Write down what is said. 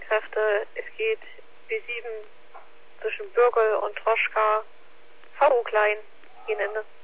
Einsatzkräfte. Es geht B7 zwischen Bürgel und Troschka. VO klein, gehen Ende.